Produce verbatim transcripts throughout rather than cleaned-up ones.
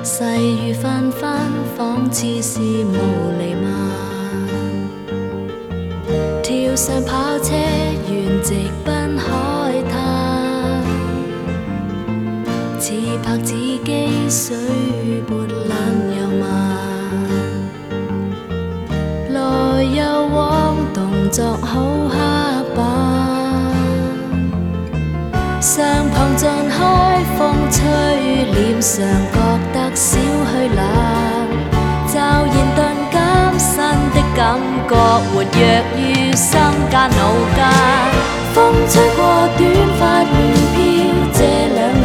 细雨纷纷，仿似是無厘漫。跳上跑車，沿直奔海灘。似拍子機，水撥冷又慢。來又往，動作好刻板。相旁盡開，風吹臉上覺得少許冷，驟然頓減新的感覺，活躍於心間腦間。風吹過短髮亂飄這兩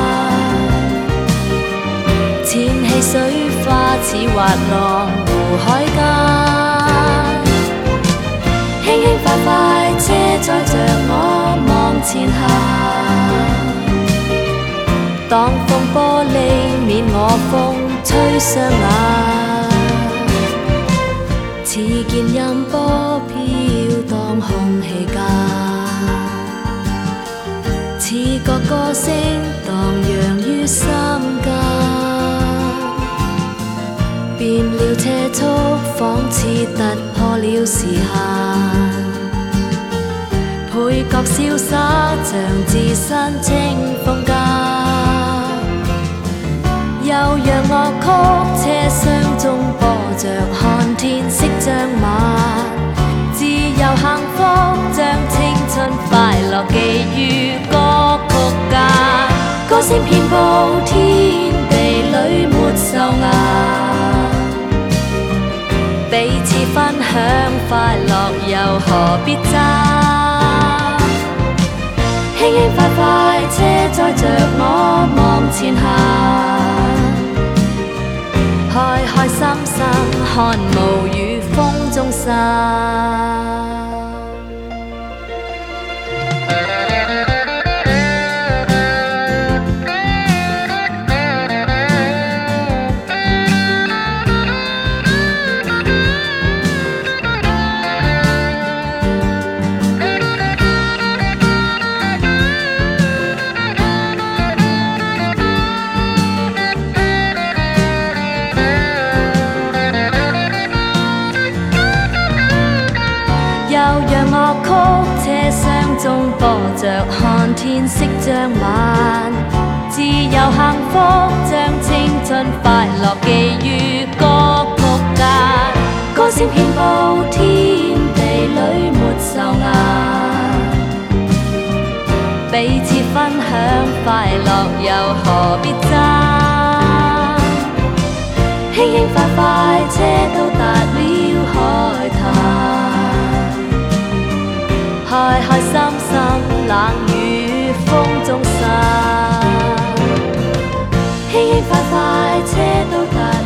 眼，濺起水花似滑浪湖海間，輕輕快快車載着我往前行。當風玻璃免我風吹雙眼，似見音波飄蕩空氣間，似覺歌聲蕩漾於心間，變了車速，仿似突破了時限。配角瀟灑，像置身清風間。悠揚樂曲，車廂中播着，看天色將晚。自由幸福，將青春快樂寄於歌曲間。歌聲遍佈天地裏沒愁顏，彼此分享快樂又何必爭？輕輕快快車載着我往前行，開開心心看霧與風中散。樂曲，車廂中播着，看天色將晚。自由幸福，將青春快樂寄於歌曲間。歌聲遍佈天地裏沒愁顏，彼此分享快樂又何必爭？輕輕快快車到達了海灘，開開心心冷雨風中散，輕輕快快車到達